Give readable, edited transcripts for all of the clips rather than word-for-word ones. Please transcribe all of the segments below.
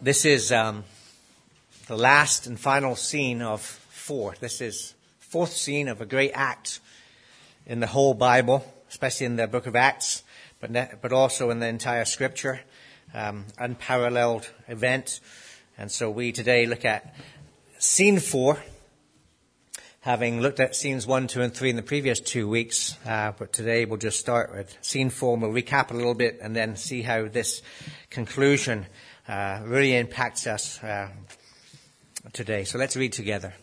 This is the last and final scene of 4. This is the fourth scene of a great act in the whole Bible, especially in the book of Acts, but also in the entire Scripture, unparalleled event. And so we today look at scene 4, having looked at scenes 1, 2, and 3 in the previous 2 weeks. But today we'll just start with scene 4, and we'll recap a little bit and then see how this conclusion really impacts us today. So let's read together.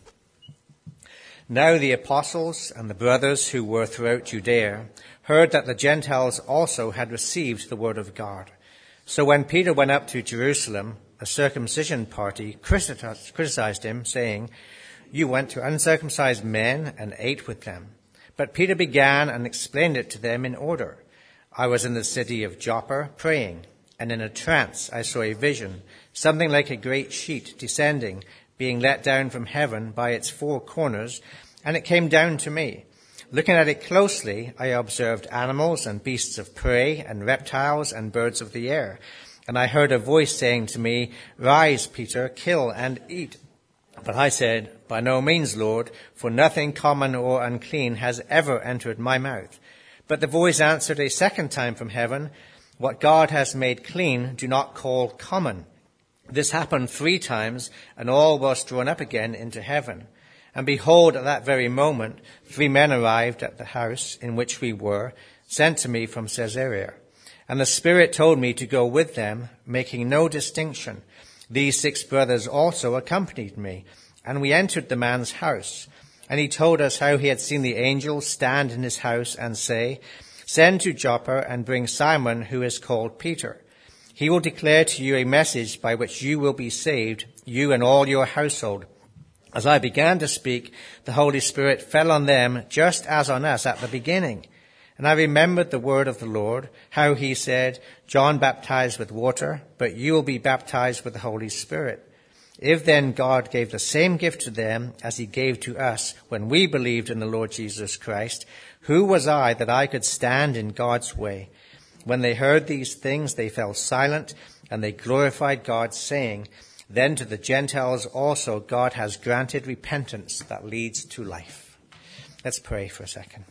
Now the apostles and the brothers who were throughout Judea heard that the Gentiles also had received the word of God. So when Peter went up to Jerusalem, a circumcision party criticized him, saying, "You went to uncircumcised men and ate with them." But Peter began and explained it to them in order. "I was in the city of Joppa praying, and in a trance I saw a vision, something like a great sheet descending, being let down from heaven by its 4 corners, and it came down to me. Looking at it closely, I observed animals and beasts of prey and reptiles and birds of the air. And I heard a voice saying to me, 'Rise, Peter, kill and eat.' But I said, 'By no means, Lord, for nothing common or unclean has ever entered my mouth.' But the voice answered a second time from heaven, 'What God has made clean, do not call common.' This happened 3 times, and all was drawn up again into heaven. And behold, at that very moment, 3 men arrived at the house in which we were, sent to me from Caesarea. And the Spirit told me to go with them, making no distinction. These 6 brothers also accompanied me, and we entered the man's house. And he told us how he had seen the angel stand in his house and say, 'Send to Joppa and bring Simon, who is called Peter. He will declare to you a message by which you will be saved, you and all your household.' As I began to speak, the Holy Spirit fell on them just as on us at the beginning. And I remembered the word of the Lord, how he said, 'John baptized with water, but you will be baptized with the Holy Spirit.' If then God gave the same gift to them as he gave to us when we believed in the Lord Jesus Christ, who was I that I could stand in God's way?" When they heard these things, they fell silent, and they glorified God, saying, "Then to the Gentiles also God has granted repentance that leads to life." Let's pray for a second.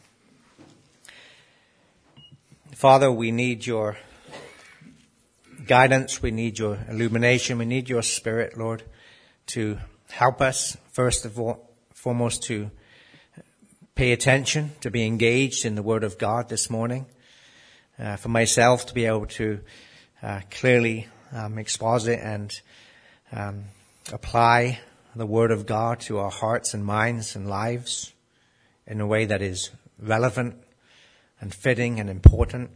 Father, we need your guidance, we need your illumination, we need your Spirit, Lord, to help us, first of all, foremost, to pay attention, to be engaged in the Word of God this morning. For myself, to be able to clearly exposit and apply the Word of God to our hearts and minds and lives in a way that is relevant and fitting and important.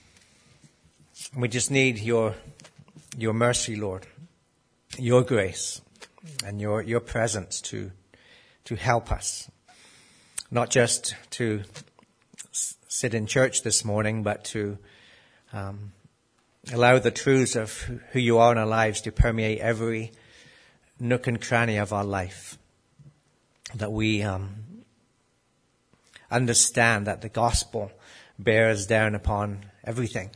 We just need your mercy, Lord, your grace and your presence to help us, not just to sit in church this morning, but to allow the truths of who you are in our lives to permeate every nook and cranny of our life, that we understand that the gospel bears down upon everything.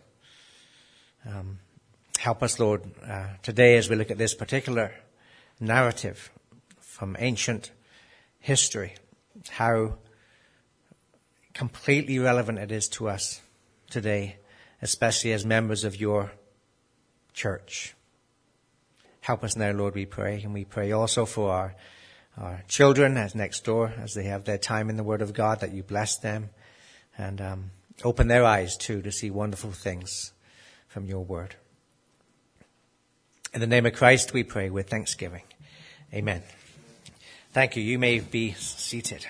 Help us, Lord, today as we look at this particular narrative from ancient history, how completely relevant it is to us today, especially as members of your church. Help us now, Lord, we pray. And we pray also for our children as next door, as they have their time in the Word of God, that you bless them and open their eyes too to see wonderful things from your Word. In the name of Christ we pray with thanksgiving. Amen. Thank you. You may be seated.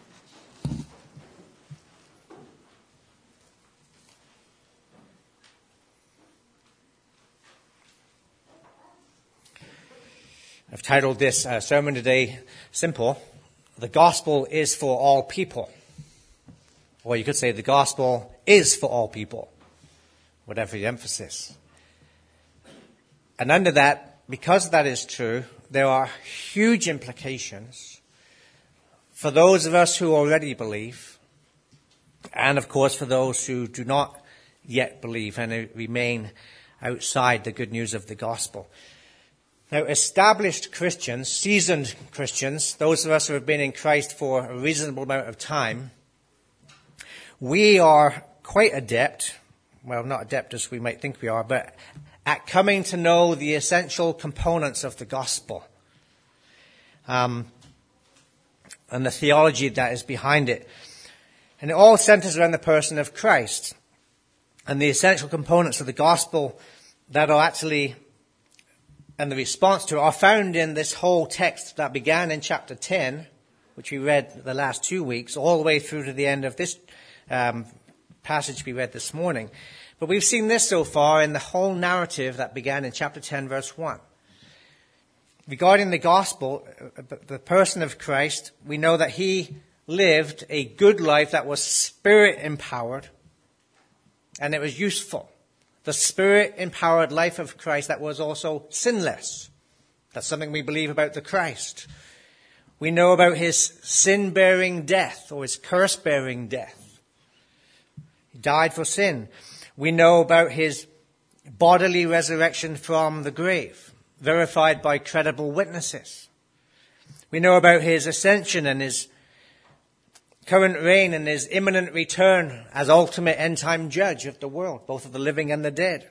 I've titled this sermon today, simple, "The Gospel is for all people." Or you could say, "The Gospel is for all people," whatever the emphasis. And under that, because that is true, there are huge implications for those of us who already believe, and of course for those who do not yet believe and remain outside the good news of the gospel. Now, established Christians, seasoned Christians, those of us who have been in Christ for a reasonable amount of time, we are quite adept, well, not adept as we might think we are, but at coming to know the essential components of the gospel and the theology that is behind it. And it all centers around the person of Christ and the essential components of the gospel that are actually, and the response to it, are found in this whole text that began in chapter 10, which we read the last 2 weeks, all the way through to the end of this passage we read this morning. But we've seen this so far in the whole narrative that began in chapter 10, verse 1. Regarding the gospel, the person of Christ, we know that he lived a good life that was Spirit-empowered, and it was useful. The Spirit-empowered life of Christ that was also sinless. That's something we believe about the Christ. We know about his sin-bearing death, or his curse-bearing death. He died for sin. We know about his bodily resurrection from the grave, verified by credible witnesses. We know about his ascension and his current reign and his imminent return as ultimate end-time judge of the world, both of the living and the dead.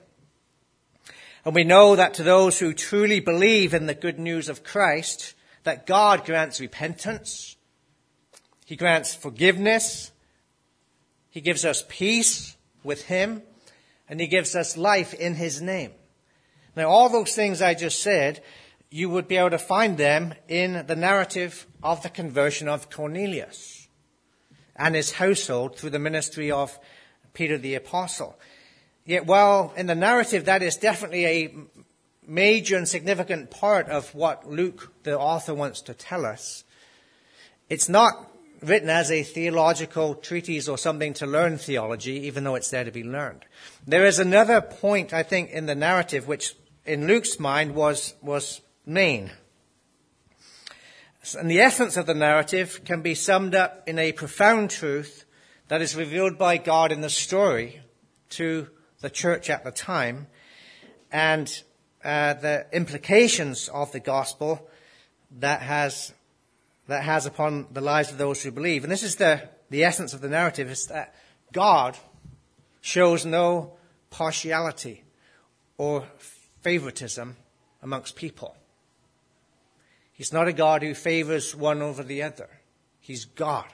And we know that to those who truly believe in the good news of Christ, that God grants repentance, he grants forgiveness, he gives us peace with him, and he gives us life in his name. Now, all those things I just said, you would be able to find them in the narrative of the conversion of Cornelius and his household through the ministry of Peter the Apostle. Yet while in the narrative that is definitely a major and significant part of what Luke, the author, wants to tell us, it's not written as a theological treatise or something to learn theology, even though it's there to be learned. There is another point, I think, in the narrative which in Luke's mind was main. And the essence of the narrative can be summed up in a profound truth that is revealed by God in the story to the church at the time, and the implications of the gospel that has upon the lives of those who believe. And this is the essence of the narrative, is that God shows no partiality or favoritism amongst people. He's not a God who favors one over the other. He's God.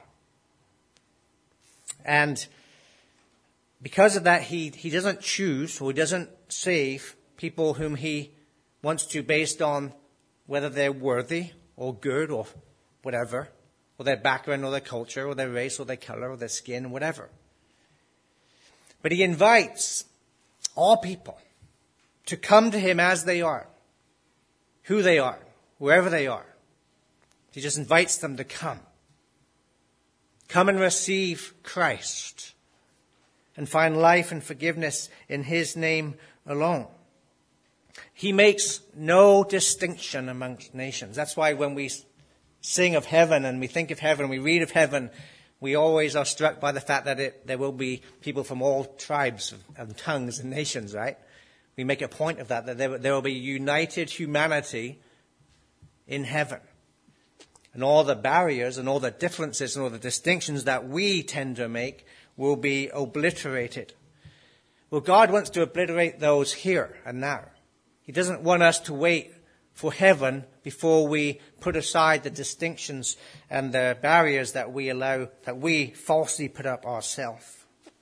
And because of that, he doesn't choose, or he doesn't save people whom he wants to based on whether they're worthy or good or whatever, or their background or their culture or their race or their color or their skin, whatever. But he invites all people to come to him as they are, who they are, wherever they are. He just invites them to come. Come and receive Christ and find life and forgiveness in his name alone. He makes no distinction amongst nations. That's why when we sing of heaven and we think of heaven, we read of heaven, we always are struck by the fact that there will be people from all tribes and tongues and nations, right? We make a point of that there will be united humanity in heaven. And all the barriers and all the differences and all the distinctions that we tend to make will be obliterated. Well, God wants to obliterate those here and now. He doesn't want us to wait for heaven before we put aside the distinctions and the barriers that we allow, that we falsely put up ourselves.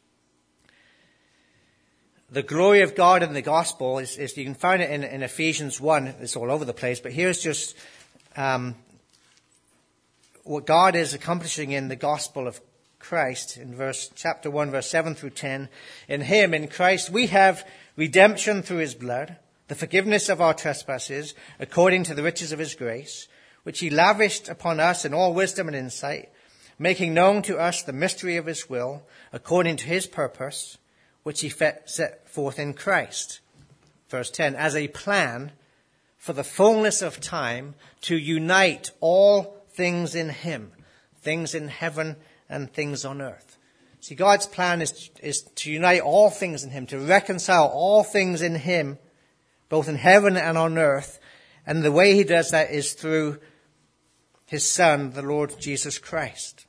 The glory of God in the gospel is you can find it in Ephesians 1. It's all over the place, but here's just what God is accomplishing in the gospel of Christ in chapter 1, verse 7 through 10. In him, in Christ, we have redemption through his blood, the forgiveness of our trespasses, according to the riches of his grace, which he lavished upon us in all wisdom and insight, making known to us the mystery of his will, according to his purpose, which he set forth in Christ. Verse 10, as a plan for the fullness of time to unite all things in him, things in heaven and things on earth. See, God's plan is to unite all things in him, to reconcile all things in him, both in heaven and on earth, And the way he does that is through his Son, the Lord Jesus Christ.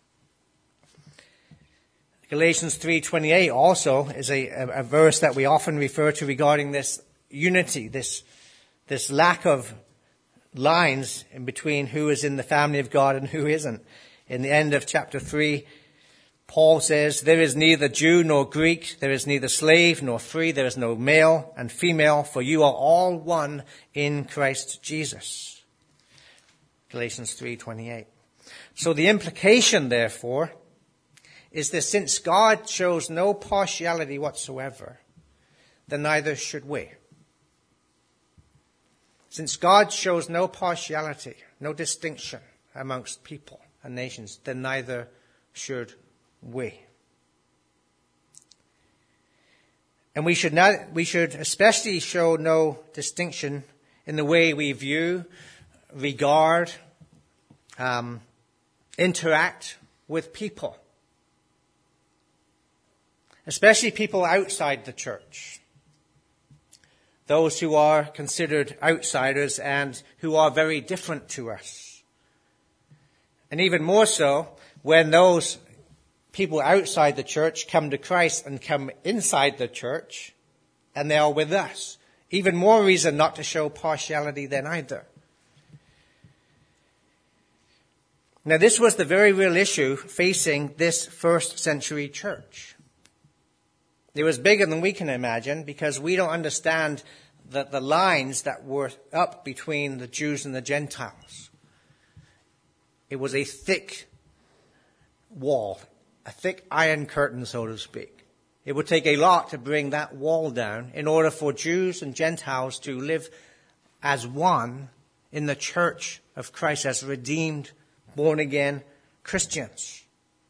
Galatians 3:28 also is a verse that we often refer to regarding this unity, this lack of lines in between who is in the family of God and who isn't. In the end of chapter 3, Paul says, there is neither Jew nor Greek, there is neither slave nor free, there is no male and female, for you are all one in Christ Jesus. Galatians 3:28. So the implication, therefore, is that since God shows no partiality whatsoever, then neither should we. Since God shows no partiality, no distinction amongst people and nations, then neither should we. And we should especially show no distinction in the way we view, regard, interact with people. Especially people outside the church. Those who are considered outsiders and who are very different to us. And even more so when those people outside the church come to Christ and come inside the church and they are with us. Even more reason not to show partiality than either. Now this was the very real issue facing this first century church. It was bigger than we can imagine because we don't understand the lines that were up between the Jews and the Gentiles. It was a thick wall, a thick iron curtain, so to speak. It would take a lot to bring that wall down in order for Jews and Gentiles to live as one in the church of Christ, as redeemed, born-again Christians.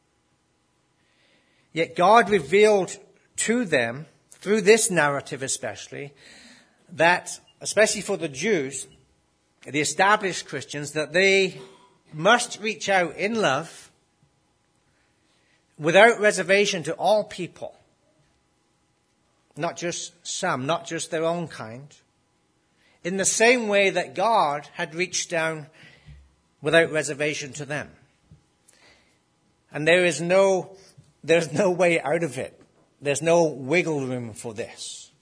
Yet God revealed to them, through this narrative especially, that, especially for the Jews, the established Christians, that they must reach out in love without reservation to all people. Not just some, not just their own kind. In the same way that God had reached down without reservation to them. And there's no way out of it. There's no wiggle room for this.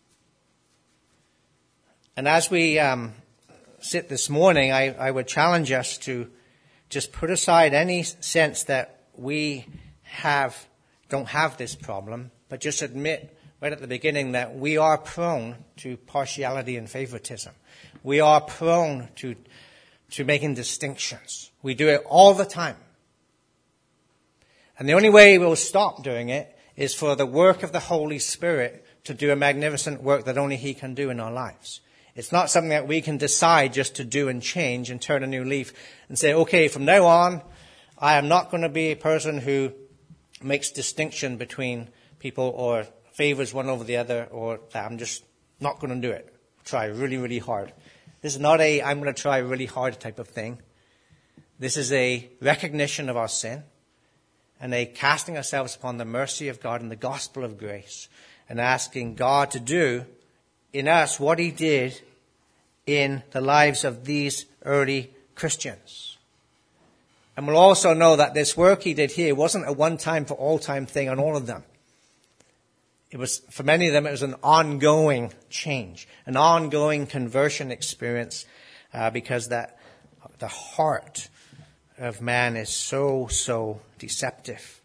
And as we sit this morning, I would challenge us to just put aside any sense that we don't have this problem, but just admit right at the beginning that we are prone to partiality and favoritism. We are prone to making distinctions. We do it all the time. And the only way we'll stop doing it is for the work of the Holy Spirit to do a magnificent work that only He can do in our lives. It's not something that we can decide just to do and change and turn a new leaf and say, okay, from now on, I am not going to be a person who makes distinction between people or favors one over the other, or that I'm just not going to do it. Try really, really hard. This is not a I'm going to try really hard type of thing. This is a recognition of our sin and a casting ourselves upon the mercy of God and the gospel of grace and asking God to do in us what He did in the lives of these early Christians. And we'll also know that this work He did here wasn't a one-time for all-time thing on all of them. It was, for many of them, it was an ongoing change, an ongoing conversion experience, because that the heart of man is so deceptive,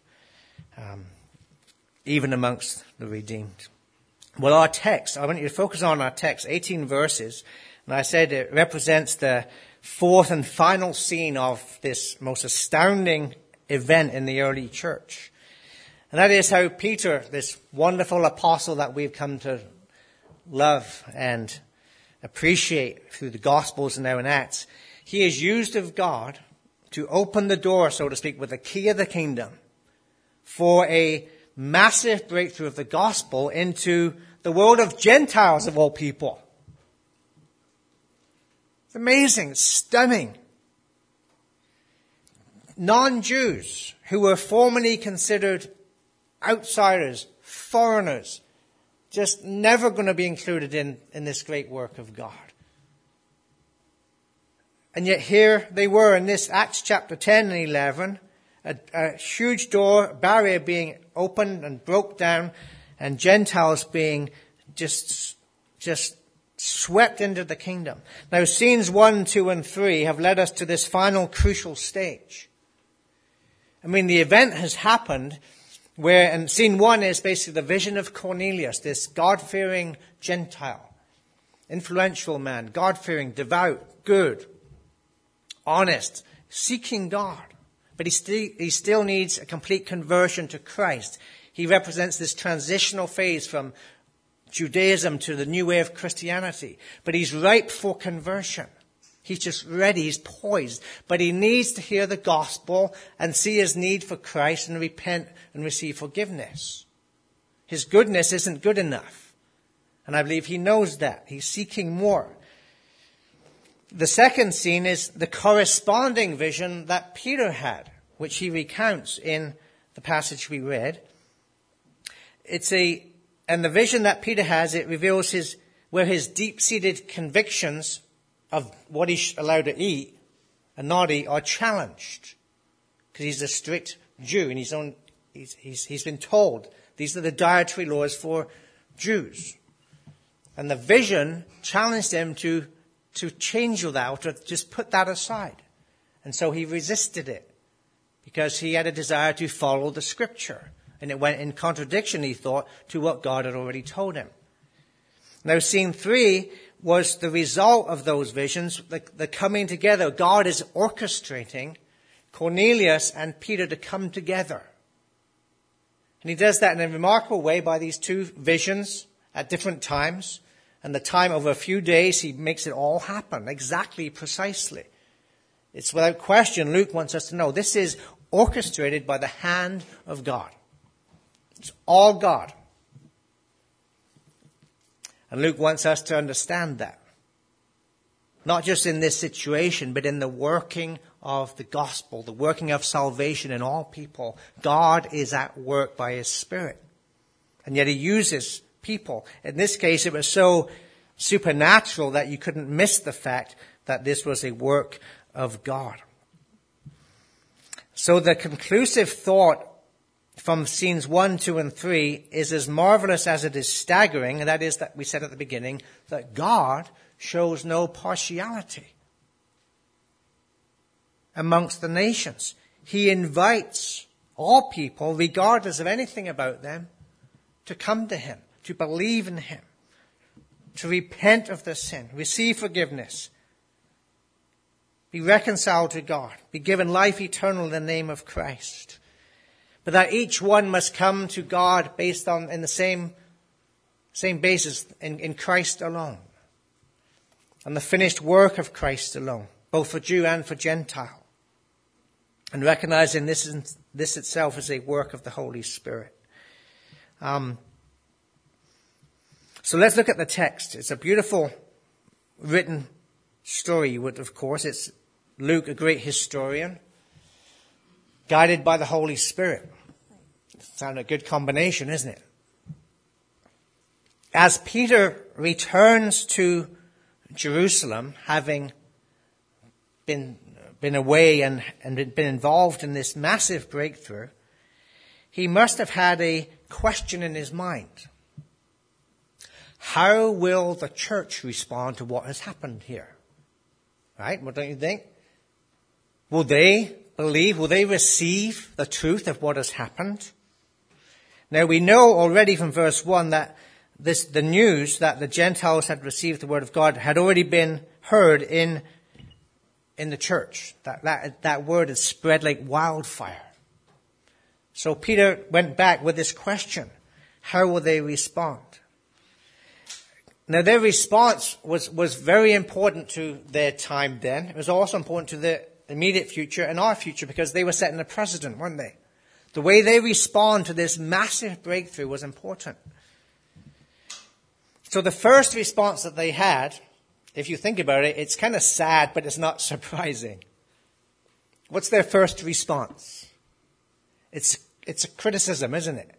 even amongst the redeemed. Well, our text, I want you to focus on our text, 18 verses, and I said it represents the fourth and final scene of this most astounding event in the early church. And that is how Peter, this wonderful apostle that we've come to love and appreciate through the Gospels and now in Acts, he is used of God to open the door, so to speak, with the key of the kingdom for a massive breakthrough of the gospel into the world of Gentiles of all people. It's amazing, it's stunning. Non-Jews who were formerly considered outsiders, foreigners, just never going to be included in this great work of God. And yet here they were in this Acts chapter 10 and 11, a huge barrier being opened and broke down, and Gentiles being just swept into the kingdom. Now, scenes 1, 2, and 3 have led us to this final crucial stage. I mean, the event has happened and scene 1 is basically the vision of Cornelius, this God-fearing Gentile, influential man, God-fearing, devout, good, honest, seeking God. But he still needs a complete conversion to Christ. He represents this transitional phase from Judaism to the new way of Christianity. But he's ripe for conversion. He's just ready, he's poised. But he needs to hear the gospel and see his need for Christ and repent and receive forgiveness. His goodness isn't good enough. And I believe he knows that. He's seeking more. The second scene is the corresponding vision that Peter had, which he recounts in the passage we read. And the vision that Peter has, it reveals where his deep-seated convictions of what he's allowed to eat and not eat are challenged. Because he's a strict Jew and he's been told these are the dietary laws for Jews. And the vision challenged him to change all that, or to just put that aside. And so he resisted it because he had a desire to follow the scripture. And it went in contradiction, he thought, to what God had already told him. Now, scene 3 was the result of those visions, the coming together. God is orchestrating Cornelius and Peter to come together. And he does that in a remarkable way by these two visions at different times. And the time over a few days, he makes it all happen exactly, precisely. It's without question, Luke wants us to know this is orchestrated by the hand of God. It's all God. And Luke wants us to understand that. Not just in this situation, but in the working of the gospel, the working of salvation in all people. God is at work by his Spirit. And yet he uses people. In this case, it was so supernatural that you couldn't miss the fact that this was a work of God. So the conclusive thought from scenes 1, 2, and 3 is as marvelous as it is staggering, and that is that we said at the beginning that God shows no partiality amongst the nations. He invites all people, regardless of anything about them, to come to him, to believe in him, to repent of their sin, receive forgiveness, be reconciled to God, be given life eternal in the name of Christ. But that each one must come to God based on in the same basis in Christ alone. And the finished work of Christ alone, both for Jew and for Gentile. And recognizing this itself is a work of the Holy Spirit. So let's look at the text. It's a beautiful written story, of course. It's Luke, a great historian, guided by the Holy Spirit. Sounds a good combination, isn't it? As Peter returns to Jerusalem, having been away and been involved in this massive breakthrough, he must have had a question in his mind. How will the church respond to what has happened here? Right? What don't you think? Will they believe? Will they receive the truth of what has happened? Now we know already from verse 1 that the news that the Gentiles had received the word of God had already been heard in the church. That word is spread like wildfire. So Peter went back with this question. How will they respond? Now their response was very important to their time then. It was also important to the immediate future and our future because they were setting a precedent, weren't they? The way they respond to this massive breakthrough was important. So the first response that they had, if you think about it, it's kind of sad, but it's not surprising. What's their first response? It's a criticism, isn't it?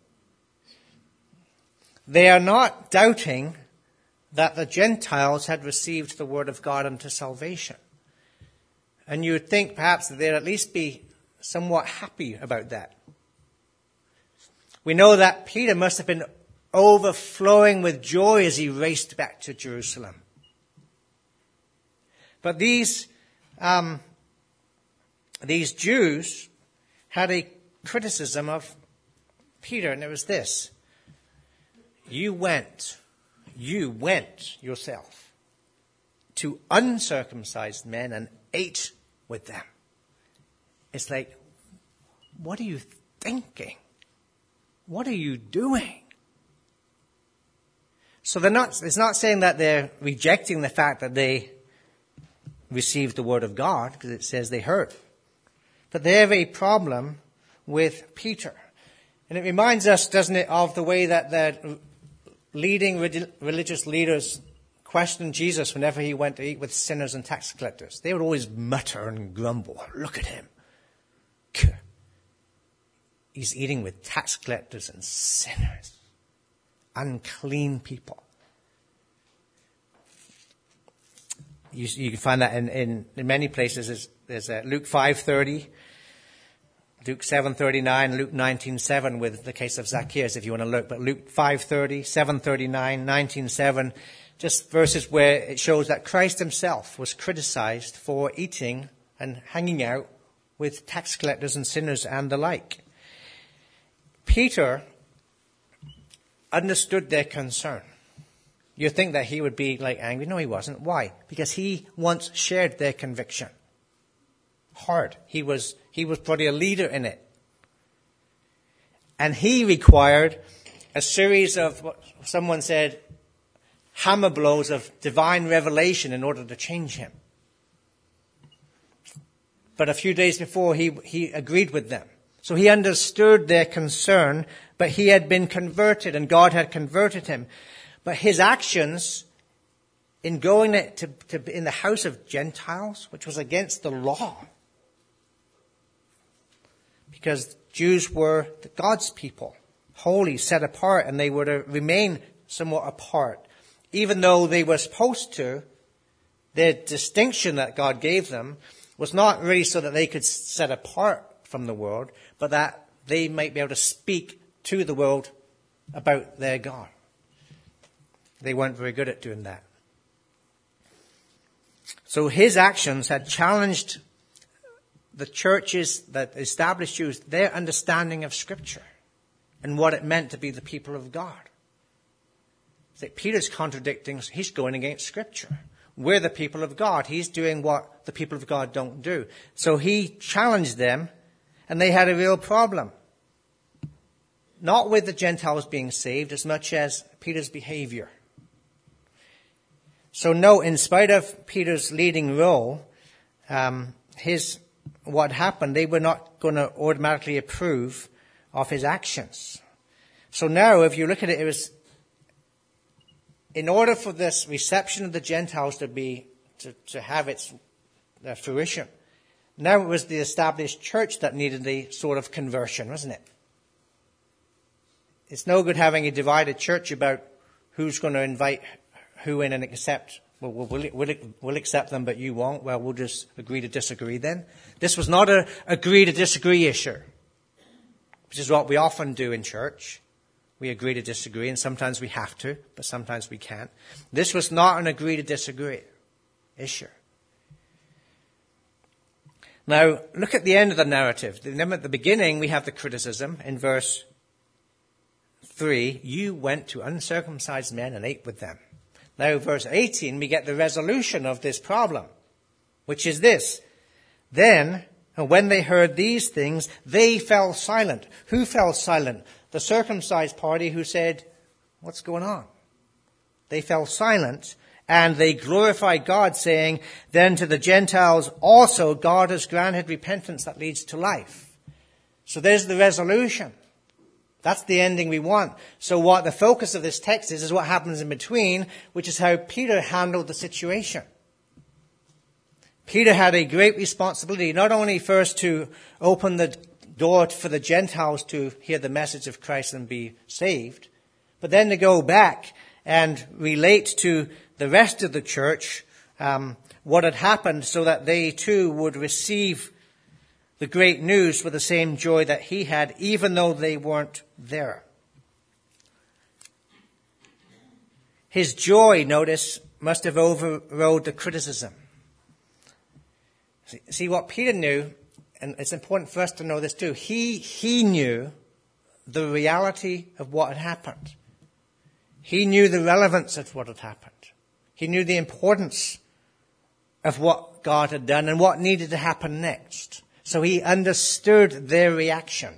They are not doubting that the Gentiles had received the word of God unto salvation. And you would think perhaps that they'd at least be somewhat happy about that. We know that Peter must have been overflowing with joy as he raced back to Jerusalem. But these Jews had a criticism of Peter, and it was this: you went yourself to uncircumcised men and ate with them. It's like, what are you thinking? What are you doing? So it's not saying that they're rejecting the fact that they received the word of God, because it says they heard. But they have a problem with Peter. And it reminds us, doesn't it, of the way that the leading religious leaders questioned Jesus whenever he went to eat with sinners and tax collectors. They would always mutter and grumble. Look at him. He's eating with tax collectors and sinners. Unclean people. You can find that in many places. There's Luke 5:30, Luke 7:39, Luke 19:7 with the case of Zacchaeus, if you want to look. But Luke 5:30, 7:39, 19:7, just verses where it shows that Christ himself was criticized for eating and hanging out with tax collectors and sinners and the like. Peter understood their concern. You'd think that he would be like angry. No, he wasn't. Why? Because he once shared their conviction. Hard. He was probably a leader in it. And he required a series of, what someone said, hammer blows of divine revelation in order to change him. But a few days before, he agreed with them. So he understood their concern, but he had been converted and God had converted him. But his actions in going to in the house of Gentiles, which was against the law, because Jews were God's people, holy, set apart, and they were to remain somewhat apart. Even though they were supposed to, their distinction that God gave them was not really so that they could set apart from the world, but that they might be able to speak to the world about their God. They weren't very good at doing that. So his actions had challenged the churches that established Jews, their understanding of Scripture and what it meant to be the people of God. It's like Peter's contradicting, he's going against Scripture. We're the people of God. He's doing what the people of God don't do. So he challenged them, and they had a real problem. Not with the Gentiles being saved as much as Peter's behavior. So no, in spite of Peter's leading role, what happened, they were not going to automatically approve of his actions. So now, if you look at it, it was, in order for this reception of the Gentiles to have its fruition, now it was the established church that needed the sort of conversion, wasn't it? It's no good having a divided church about who's going to invite who in and accept. Well, we'll accept them, but you won't. Well, we'll just agree to disagree then. This was not a agree to disagree issue, which is what we often do in church. We agree to disagree, and sometimes we have to, but sometimes we can't. This was not an agree to disagree issue. Now, look at the end of the narrative. At the beginning, we have the criticism in verse 3. You went to uncircumcised men and ate with them. Now, verse 18, we get the resolution of this problem, which is this. Then, when they heard these things, they fell silent. Who fell silent? The circumcised party who said, what's going on? They fell silent, and they glorified God, saying, then to the Gentiles also God has granted repentance that leads to life. So there's the resolution. That's the ending we want. So what the focus of this text is what happens in between, which is how Peter handled the situation. Peter had a great responsibility, not only first to open the door for the Gentiles to hear the message of Christ and be saved, but then to go back and relate to the rest of the church what had happened so that they too would receive the great news with the same joy that he had, even though they weren't there. His joy, notice, must have overrode the criticism. See what Peter knew, and it's important for us to know this too, he knew the reality of what had happened. He knew the relevance of what had happened. He knew the importance of what God had done and what needed to happen next. So he understood their reaction.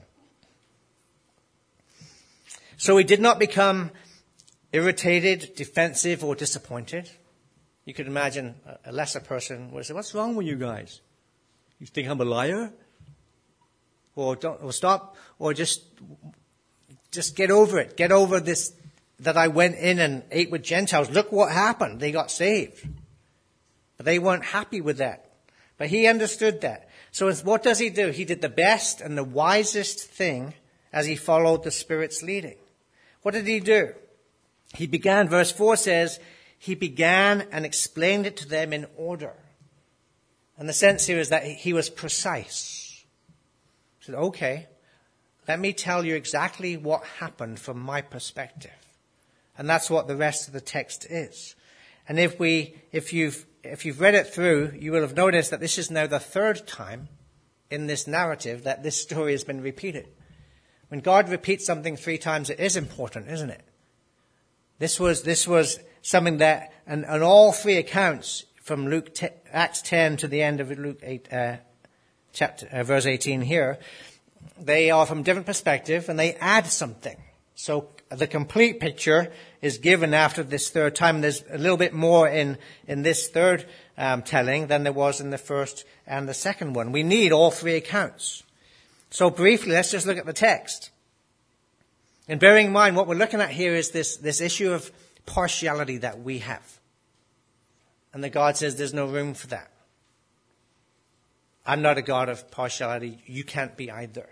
So he did not become irritated, defensive, or disappointed. You could imagine a lesser person would say, "What's wrong with you guys? You think I'm a liar? Or stop, or just get over it. Get over this, that I went in and ate with Gentiles. Look what happened. They got saved." But they weren't happy with that. But he understood that. So what does he do? He did the best and the wisest thing as he followed the Spirit's leading. What did he do? He began, verse 4 says, he began and explained it to them in order. And the sense here is that he was precise. He said, okay, let me tell you exactly what happened from my perspective. And that's what the rest of the text is. And if you've read it through, you will have noticed that this is now the third time in this narrative that this story has been repeated. When God repeats something 3 times, it is important, isn't it? This was something that, and on all 3 accounts, from Acts 10 to the end of Luke 8, verse 18 here, they are from different perspective and they add something. So the complete picture is given after this third time. There's a little bit more in this third telling than there was in the first and the second one. We need all 3 accounts. So briefly, let's just look at the text. And bearing in mind, what we're looking at here is this issue of partiality that we have. And that God says there's no room for that. I'm not a God of partiality. You can't be either.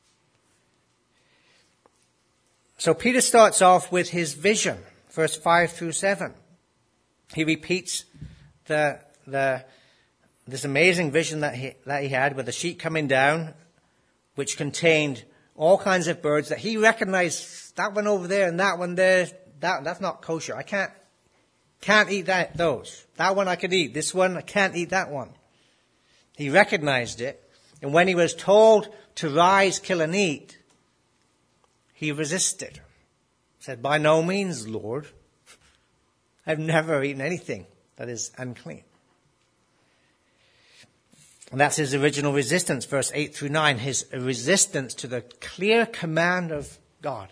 So Peter starts off with his vision, verse 5 through 7. He repeats this amazing vision that he had with a sheet coming down, which contained all kinds of birds that he recognized. That one over there and that one there, that's not kosher. I can't eat those. That one I could eat. This one, I can't eat that one. He recognized it. And when he was told to rise, kill, and eat, he resisted. He said, "By no means, Lord. I've never eaten anything that is unclean." And that's his original resistance, verse 8 through 9, his resistance to the clear command of God.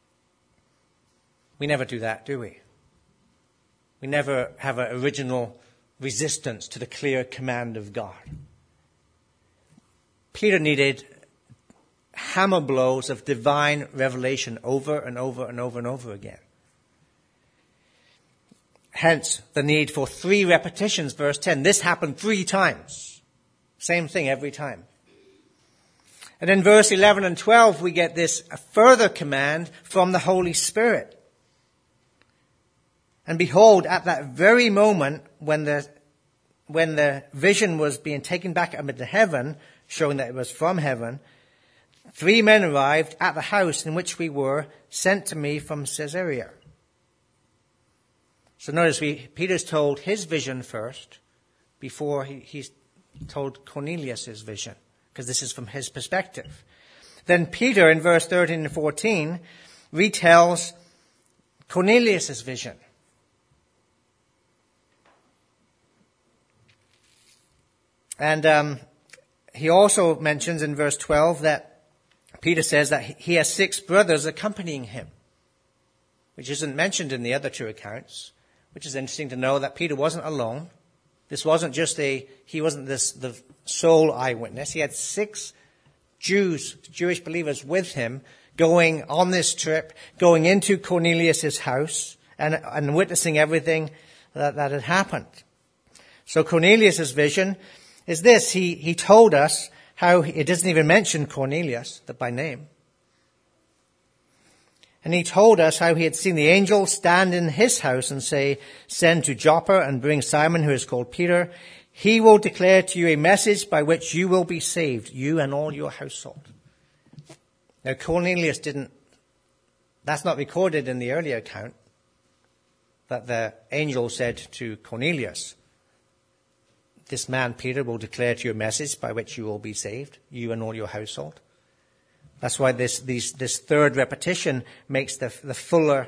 We never do that, do we? We never have an original resistance to the clear command of God. Peter needed hammer blows of divine revelation over and over and over and over again. Hence the need for 3 repetitions, verse 10. This happened 3 times. Same thing every time. And in verse 11 and 12, we get this further command from the Holy Spirit. And behold, at that very moment when the vision was being taken back up into heaven, showing that it was from heaven, 3 men arrived at the house in which we were, sent to me from Caesarea. So notice Peter's told his vision first before he's told Cornelius' vision, because this is from his perspective. Then Peter, in verse 13 and 14, retells Cornelius' vision. And he also mentions in verse 12 that Peter says that he has 6 brothers accompanying him, which isn't mentioned in the other 2 accounts, which is interesting to know that Peter wasn't alone. This wasn't he wasn't the sole eyewitness. He had 6 Jewish believers with him going on this trip, going into Cornelius' house and witnessing everything that had happened. So Cornelius' vision is this. He told us how it doesn't even mention Cornelius by name. And he told us how he had seen the angel stand in his house and say, "Send to Joppa and bring Simon, who is called Peter. He will declare to you a message by which you will be saved, you and all your household." Now Cornelius that's not recorded in the earlier account, that the angel said to Cornelius, "This man Peter will declare to you a message by which you will be saved, you and all your household." That's why this third repetition makes the fuller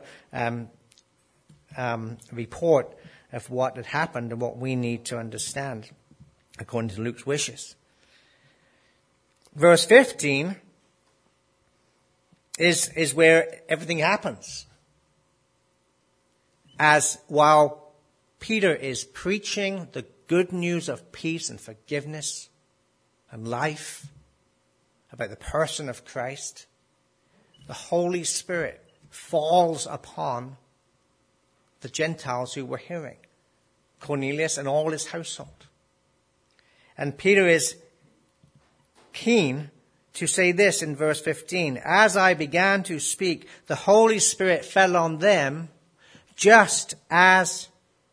report of what had happened and what we need to understand according to Luke's wishes. Verse 15 is where everything happens. As while Peter is preaching the good news of peace and forgiveness and life, about the person of Christ, the Holy Spirit falls upon the Gentiles who were hearing, Cornelius and all his household. And Peter is keen to say this in verse 15, "As I began to speak, the Holy Spirit fell on them just as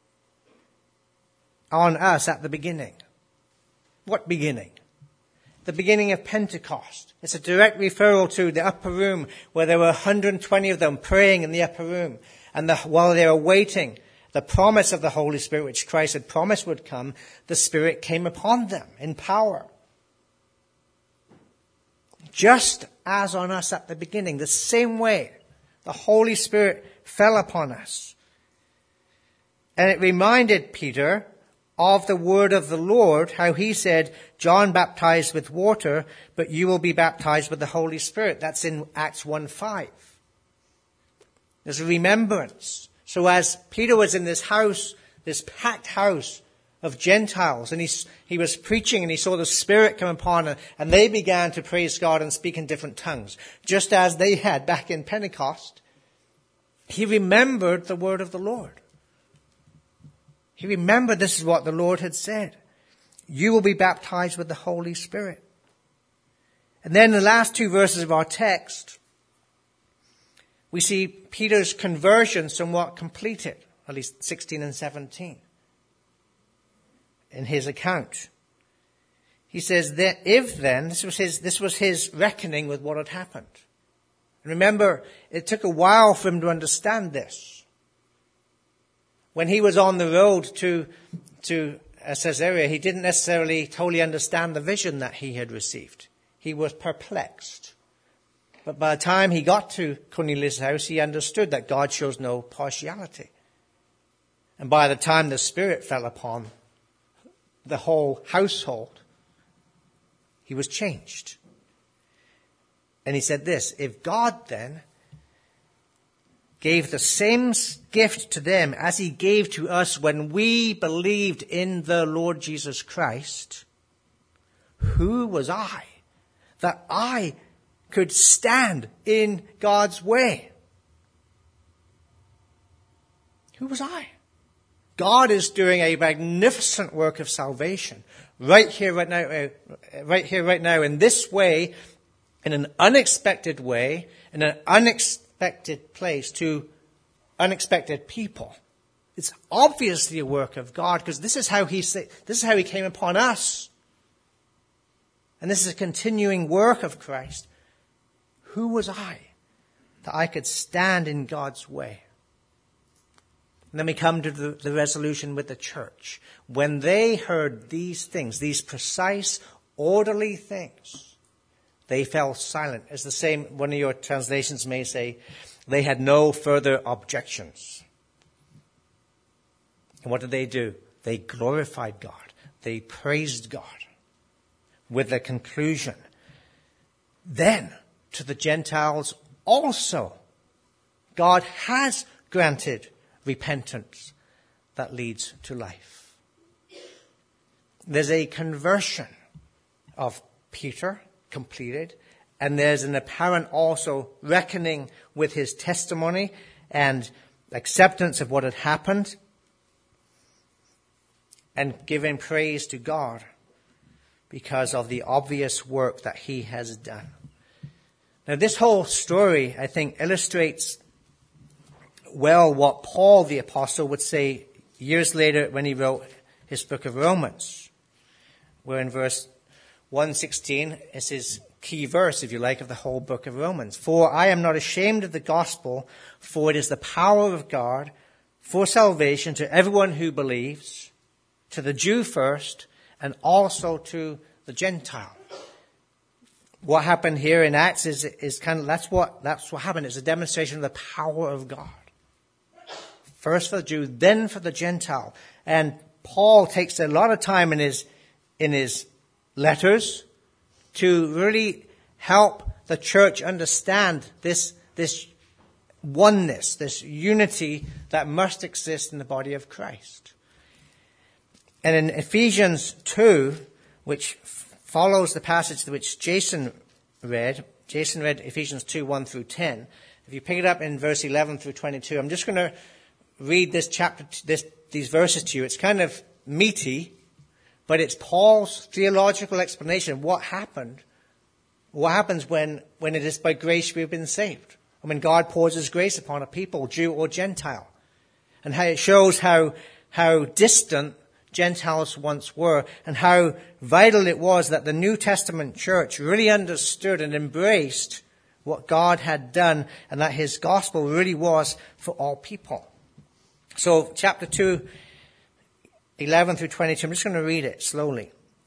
on us at the beginning." What beginning? The beginning of Pentecost. It's a direct referral to the upper room where there were 120 of them praying in the upper room. And while they were waiting the promise of the Holy Spirit, which Christ had promised would come, the Spirit came upon them in power. Just as on us at the beginning, the same way the Holy Spirit fell upon us. And it reminded Peter of the word of the Lord, how he said, "John baptized with water, but you will be baptized with the Holy Spirit." That's in Acts 1:5. There's a remembrance. So as Peter was in this house, this packed house of Gentiles, and he was preaching and he saw the Spirit come upon them, and they began to praise God and speak in different tongues, just as they had back in Pentecost, he remembered the word of the Lord. He remembered this is what the Lord had said. You will be baptized with the Holy Spirit. And then the last two verses of our text, we see Peter's conversion somewhat completed, at least 16 and 17. In his account, he says that if then, this was his reckoning with what had happened. And remember, it took a while for him to understand this. When he was on the road to Caesarea, he didn't necessarily totally understand the vision that he had received. He was perplexed. But by the time he got to Cornelius' house, he understood that God shows no partiality. And by the time the Spirit fell upon the whole household, he was changed. And he said this, "If God then gave the same gift to them as he gave to us when we believed in the Lord Jesus Christ, who was I that I could stand in God's way?" Who was I? God is doing a magnificent work of salvation right here, right now, in this way, in an unexpected way, in an unexpected place to unexpected people. It's obviously a work of God, because this is how he came upon us. And this is a continuing work of Christ. Who was I that I could stand in God's way? And then we come to the resolution with the church. When they heard these things, these precise, orderly things, they fell silent. As the same, one of your translations may say, they had no further objections. And what did they do? They glorified God. They praised God. With the conclusion, then to the Gentiles also, God has granted repentance that leads to life. There's a conversion of Peter completed, and there's an apparent also reckoning with his testimony and acceptance of what had happened, and giving praise to God because of the obvious work that he has done. Now, this whole story, I think, illustrates well what Paul the Apostle would say years later when he wrote his book of Romans, where in verse 116 is his key verse, if you like, of the whole book of Romans. For I am not ashamed of the gospel, for it is the power of God for salvation to everyone who believes, to the Jew first, and also to the Gentile. What happened here in Acts is kind of, that's what happened. It's a demonstration of the power of God. First for the Jew, then for the Gentile. And Paul takes a lot of time in his letters to really help the church understand this oneness, this unity that must exist in the body of Christ. And in Ephesians 2, which follows the passage which Jason read Ephesians 2, 1 through 10. If you pick it up in verse 11 through 22, I'm just going to read this chapter, these verses to you. It's kind of meaty, but it's Paul's theological explanation of what happens when it is by grace we've been saved. And when God pours his grace upon a people, Jew or Gentile. And how it shows how distant Gentiles once were, and how vital it was that the New Testament church really understood and embraced what God had done, and that his gospel really was for all people. So chapter 2, 11 through 22, I'm just going to read it slowly.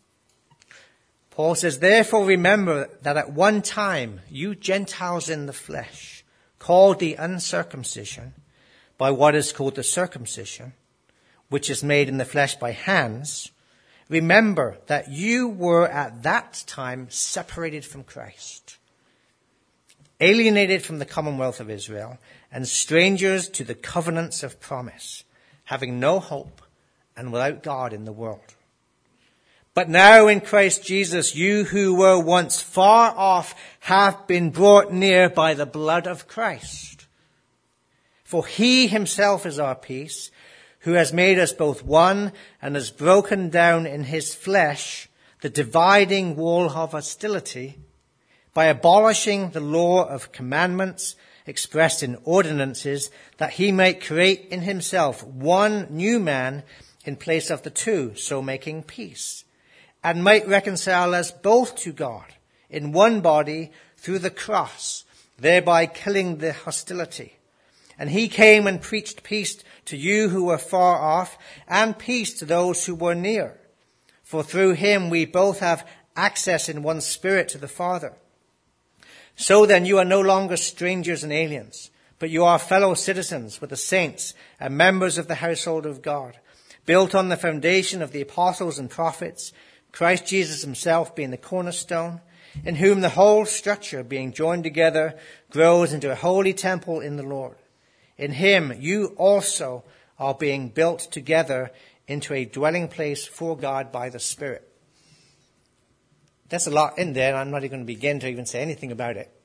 Paul says, therefore remember that at one time you Gentiles in the flesh, called the uncircumcision by what is called the circumcision, which is made in the flesh by hands, remember that you were at that time separated from Christ, alienated from the commonwealth of Israel, and strangers to the covenants of promise, having no hope and without God in the world. But now in Christ Jesus, you who were once far off have been brought near by the blood of Christ. For he himself is our peace, who has made us both one and has broken down in his flesh the dividing wall of hostility by abolishing the law of commandments expressed in ordinances, that he might create in himself one new man in place of the two, so making peace, and might reconcile us both to God in one body through the cross, thereby killing the hostility. And he came and preached peace to you who were far off, and peace to those who were near. For through him we both have access in one spirit to the Father. So then you are no longer strangers and aliens, but you are fellow citizens with the saints and members of the household of God, built on the foundation of the apostles and prophets, Christ Jesus himself being the cornerstone, in whom the whole structure being joined together grows into a holy temple in the Lord. In him you also are being built together into a dwelling place for God by the Spirit. That's a lot in there, and I'm not even going to begin to even say anything about it.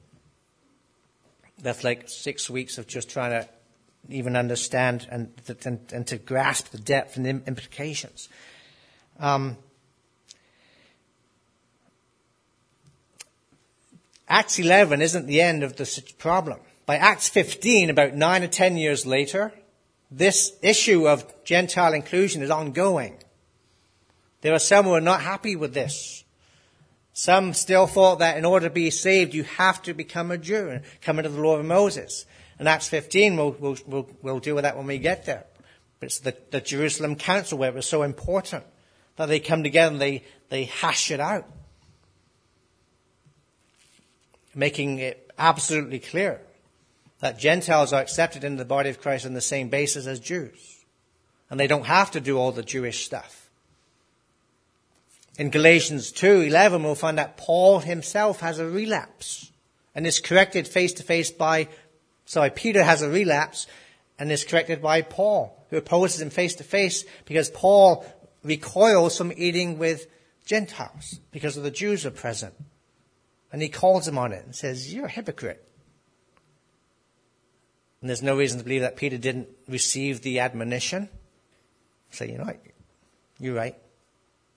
That's like 6 weeks of just trying to even understand and to grasp the depth and the implications. Acts 11 isn't the end of the problem. By Acts 15, about 9 or 10 years later, this issue of Gentile inclusion is ongoing. There are some who are not happy with this. Some still thought that in order to be saved, you have to become a Jew and come into the law of Moses. And Acts 15, we'll deal with that when we get there. But it's the Jerusalem Council where it was so important that they come together and they hash it out, making it absolutely clear that Gentiles are accepted into the body of Christ on the same basis as Jews. And they don't have to do all the Jewish stuff. In Galatians 2:11, we'll find that Paul himself has a relapse and is corrected Peter has a relapse and is corrected by Paul, who opposes him face to face because Paul recoils from eating with Gentiles because of the Jews are present. And he calls him on it and says, you're a hypocrite. And there's no reason to believe that Peter didn't receive the admonition. So, you're right.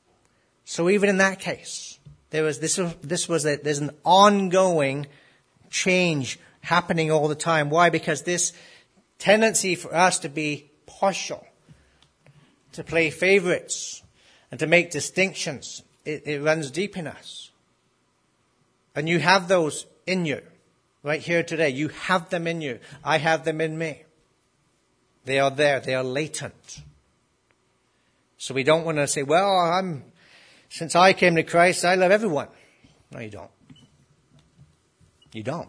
So even in that case, there's an ongoing change happening all the time. Why? Because this tendency for us to be partial, to play favorites, and to make distinctions, it runs deep in us. And you have those in you right here today. You have them in you. I have them in me. They are there. They are latent. So we don't want to say, well, since I came to Christ, I love everyone. No, you don't. You don't.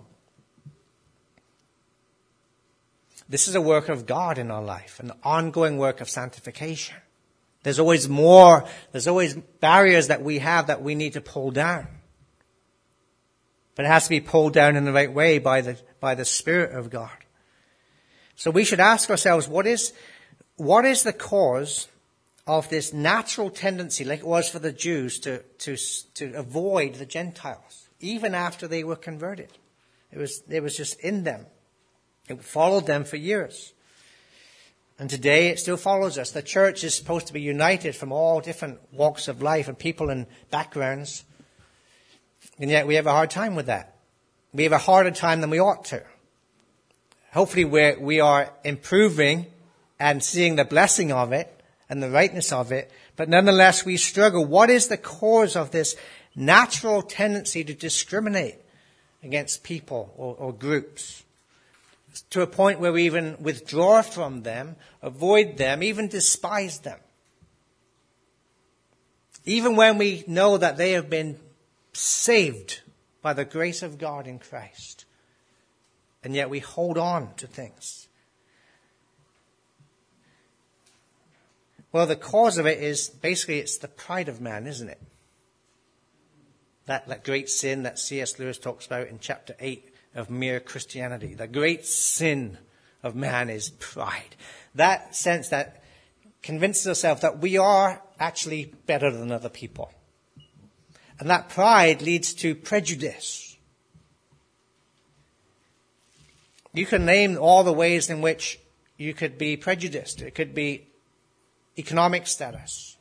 This is a work of God in our life, an ongoing work of sanctification. There's always more, there's always barriers that we have that we need to pull down. But it has to be pulled down in the right way by the Spirit of God. So we should ask ourselves, what is the cause of this natural tendency, like it was for the Jews, to avoid the Gentiles, even after they were converted? It was just in them. It followed them for years. And today it still follows us. The church is supposed to be united from all different walks of life and people and backgrounds. And yet we have a hard time with that. We have a harder time than we ought to. Hopefully we are improving and seeing the blessing of it and the rightness of it. But nonetheless we struggle. What is the cause of this natural tendency to discriminate against people or groups? To a point where we even withdraw from them, avoid them, even despise them. Even when we know that they have been saved by the grace of God in Christ. And yet we hold on to things. Well, the cause of it is basically it's the pride of man, isn't it? That great sin that C.S. Lewis talks about in chapter 8 of Mere Christianity. The great sin of man is pride. That sense that convinces ourselves that we are actually better than other people. And that pride leads to prejudice. You can name all the ways in which you could be prejudiced. It could be economic status,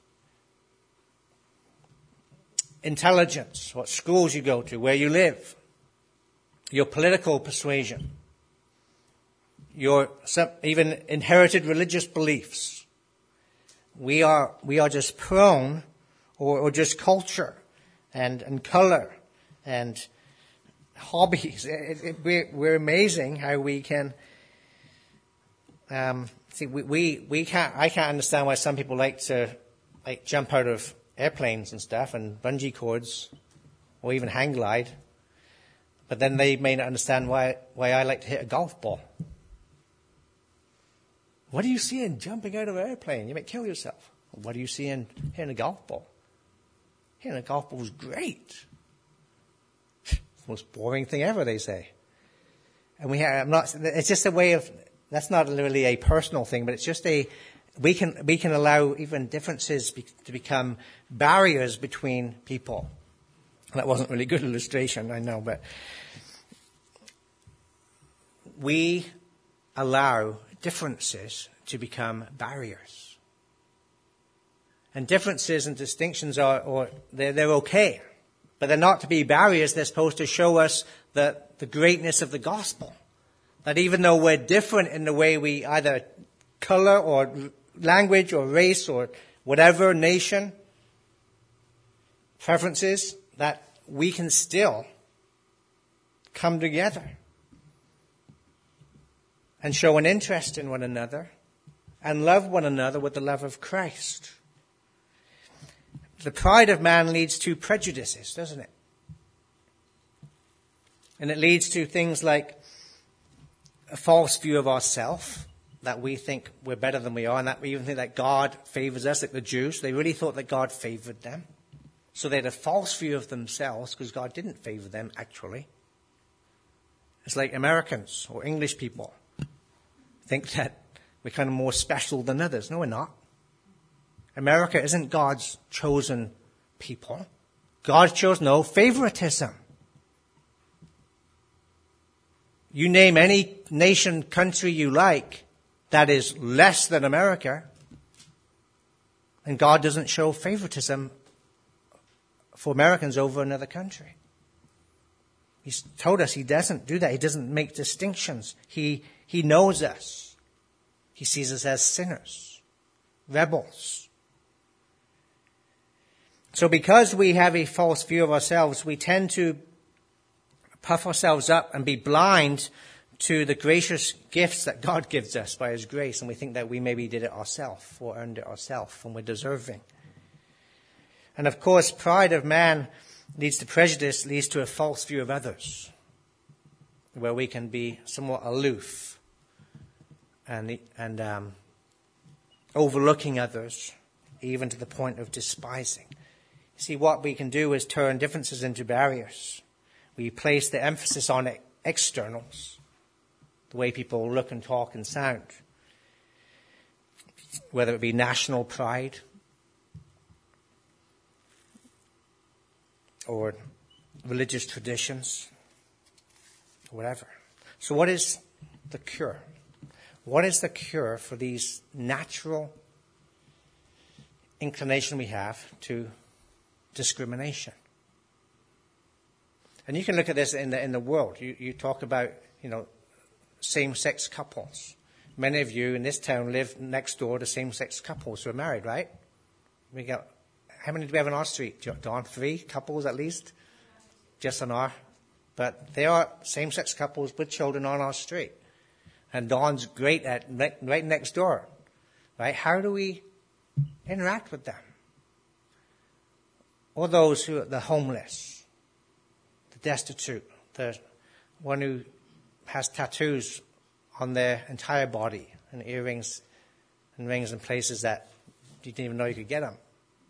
intelligence, what schools you go to, where you live, your political persuasion, your even inherited religious beliefs. We are just prone, or just culture and color and hobbies. We're amazing how we can. We can't. I can't understand why some people like to jump out of airplanes and stuff and bungee cords, or even hang glide. But then they may not understand why I like to hit a golf ball. What do you see in jumping out of an airplane? You might kill yourself. What do you see in hitting a golf ball? Hitting a golf ball is great. It's the most boring thing ever, they say. And it's just a way of, that's not really a personal thing, but it's just we can allow even differences to become barriers between people. That wasn't really a good illustration, I know, but we allow differences to become barriers. And differences and distinctions they're okay, but they're not to be barriers. They're supposed to show us the greatness of the gospel. That even though we're different in the way we either color or language or race or whatever nation preferences, that we can still come together and show an interest in one another and love one another with the love of Christ. The pride of man leads to prejudices, doesn't it? And it leads to things like a false view of ourselves, that we think we're better than we are, and that we even think that God favors us, like the Jews. They really thought that God favored them. So they had a false view of themselves because God didn't favor them, actually. It's like Americans or English people think that we're kind of more special than others. No, we're not. America isn't God's chosen people. God chose no favoritism. You name any nation, country you like that is less than America, and God doesn't show favoritism for Americans over another country. He's told us he doesn't do that. He doesn't make distinctions. He knows us. He sees us as sinners, rebels. So because we have a false view of ourselves, we tend to puff ourselves up and be blind to the gracious gifts that God gives us by his grace. And we think that we maybe did it ourselves or earned it ourselves and we're deserving. And of course, pride of man leads to prejudice, leads to a false view of others, where we can be somewhat aloof and overlooking others, even to the point of despising. You see, what we can do is turn differences into barriers. We place the emphasis on externals, the way people look and talk and sound, whether it be national pride or religious traditions, or whatever. So what is the cure? What is the cure for these natural inclination we have to discrimination? And you can look at this in the world. You talk about, same-sex couples. Many of you in this town live next door to same-sex couples who are married, right? How many do we have on our street, Don? 3 couples at least? Just on our. But they are same-sex couples with children on our street. And Don's great at right next door. Right? How do we interact with them? Or those who are the homeless, the destitute, the one who has tattoos on their entire body and earrings and rings in places that you didn't even know you could get them.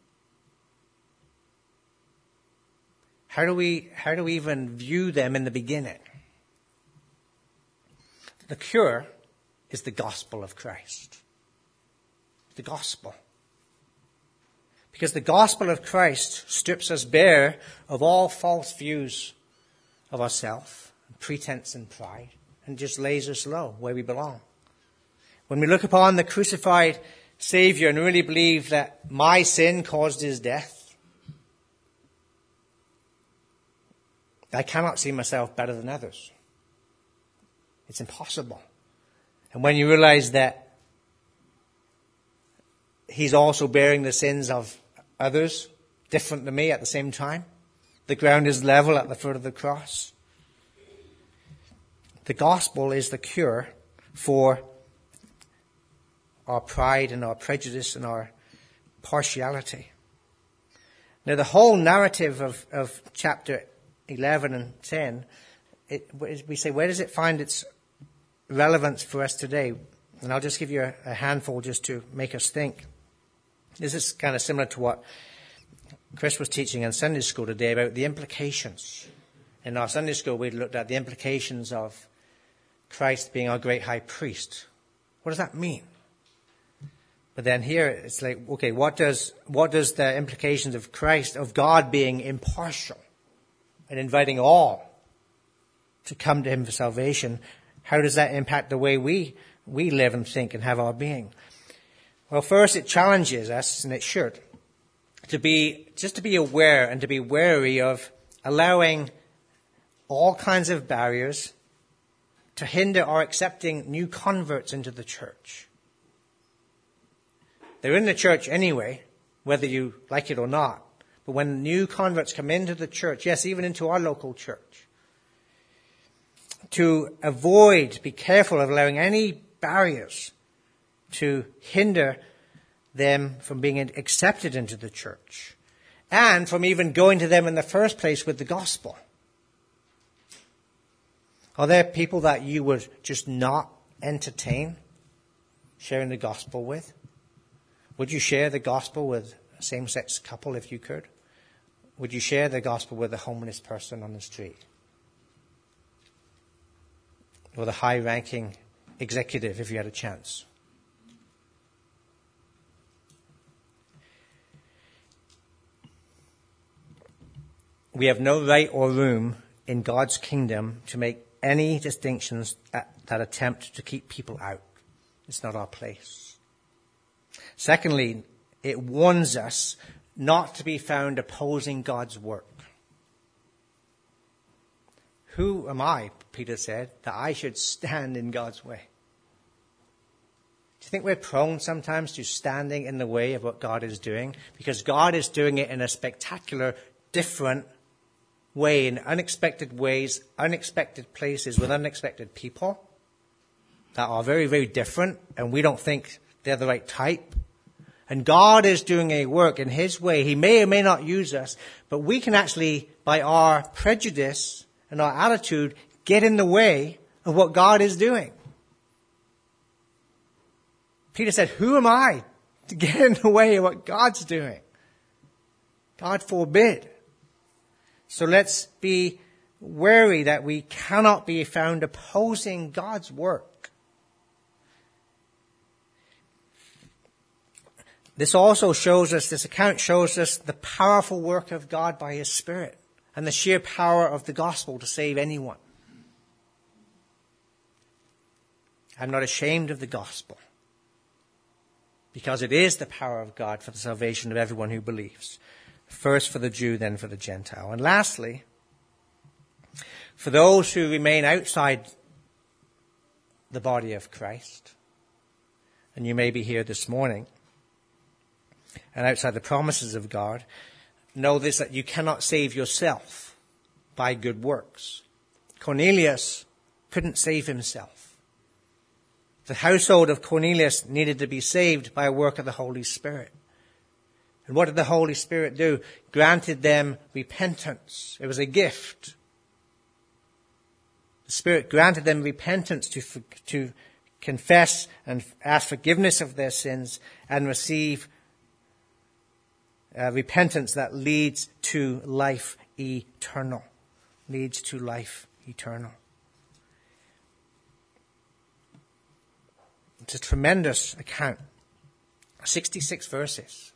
How do we even view them in the beginning? The cure is the gospel of Christ. The gospel. Because the gospel of Christ strips us bare of all false views of ourselves, pretense and pride, and just lays us low where we belong. When we look upon the crucified Savior and really believe that my sin caused his death, I cannot see myself better than others. It's impossible. And when you realize that he's also bearing the sins of others, different than me at the same time, the ground is level at the foot of the cross. The gospel is the cure for our pride and our prejudice and our partiality. Now, the whole narrative of chapter 11 and 10, we say, where does it find its relevance for us today? And I'll just give you a handful just to make us think. This is kind of similar to what Chris was teaching in Sunday school today about the implications. In our Sunday school, we looked at the implications of Christ being our great high priest. What does that mean? But then here it's like, okay, what does the implications of Christ, of God being impartial and inviting all to come to him for salvation, how does that impact the way we live and think and have our being? Well, first it challenges us, and it should, to be aware and to be wary of allowing all kinds of barriers to hinder our accepting new converts into the church. They're in the church anyway, whether you like it or not. But when new converts come into the church, yes, even into our local church, to be careful of allowing any barriers to hinder them from being accepted into the church and from even going to them in the first place with the gospel. Are there people that you would just not entertain sharing the gospel with? Would you share the gospel with a same-sex couple if you could? Would you share the gospel with a homeless person on the street? Or the high-ranking executive if you had a chance? We have no right or room in God's kingdom to make any distinctions that attempt to keep people out. It's not our place. Secondly, it warns us not to be found opposing God's work. Who am I, Peter said, that I should stand in God's way? Do you think we're prone sometimes to standing in the way of what God is doing? Because God is doing it in a spectacular, different way, in unexpected ways, unexpected places, with unexpected people that are very, very different, and we don't think they're the right type. And God is doing a work in His way. He may or may not use us, but we can actually, by our prejudice and our attitude, get in the way of what God is doing. Peter said, who am I to get in the way of what God's doing? God forbid. So let's be wary that we cannot be found opposing God's work. This account shows us the powerful work of God by His Spirit and the sheer power of the gospel to save anyone. I'm not ashamed of the gospel, because it is the power of God for the salvation of everyone who believes. First for the Jew, then for the Gentile. And lastly, for those who remain outside the body of Christ, and you may be here this morning, and outside the promises of God, know this, that you cannot save yourself by good works. Cornelius couldn't save himself. The household of Cornelius needed to be saved by a work of the Holy Spirit. And what did the Holy Spirit do? Granted them repentance. It was a gift. The Spirit granted them repentance to confess and ask forgiveness of their sins and receive repentance that leads to life eternal. Leads to life eternal. It's a tremendous account. 66 verses.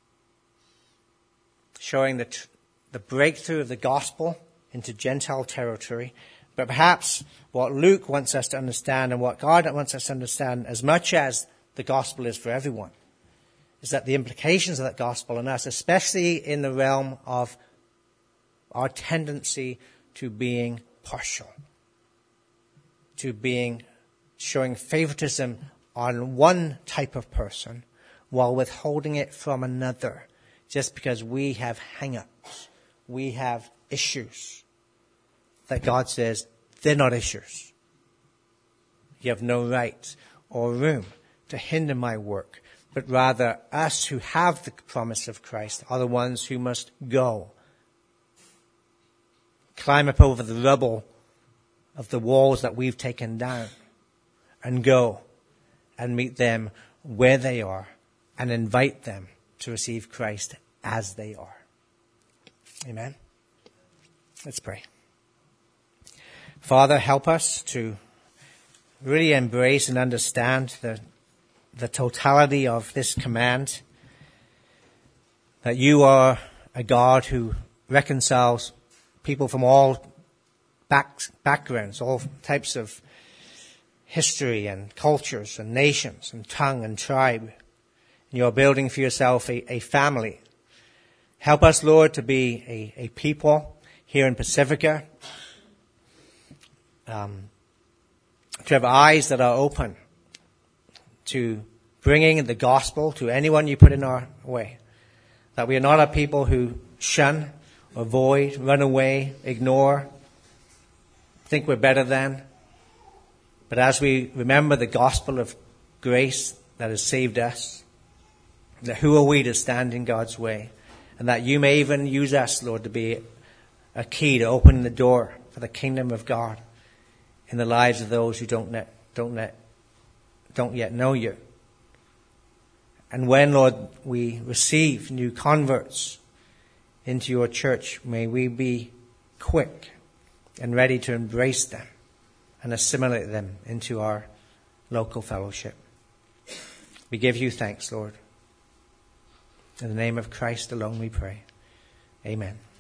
Showing the breakthrough of the gospel into Gentile territory. But perhaps what Luke wants us to understand, and what God wants us to understand as much as the gospel is for everyone, is that the implications of that gospel on us, especially in the realm of our tendency to being partial, to being showing favoritism on one type of person while withholding it from another, just because we have hang-ups, we have issues that God says they're not issues. You have no right or room to hinder my work, but rather us who have the promise of Christ are the ones who must go. Climb up over the rubble of the walls that we've taken down and go and meet them where they are and invite them to receive Christ as they are. Amen. Let's pray. Father, help us to really embrace and understand the totality of this command, that you are a God who reconciles people from all backgrounds, all types of history and cultures and nations and tongue and tribe. You're building for yourself a family. Help us, Lord, to be a people here in Pacifica, to have eyes that are open to bringing the gospel to anyone you put in our way. That we are not a people who shun, avoid, run away, ignore, think we're better than. But as we remember the gospel of grace that has saved us, that who are we to stand in God's way? And that you may even use us, Lord, to be a a key to open the door for the kingdom of God in the lives of those who don't yet know you. And when, Lord, we receive new converts into your church, may we be quick and ready to embrace them and assimilate them into our local fellowship. We give you thanks, Lord. In the name of Christ alone we pray. Amen.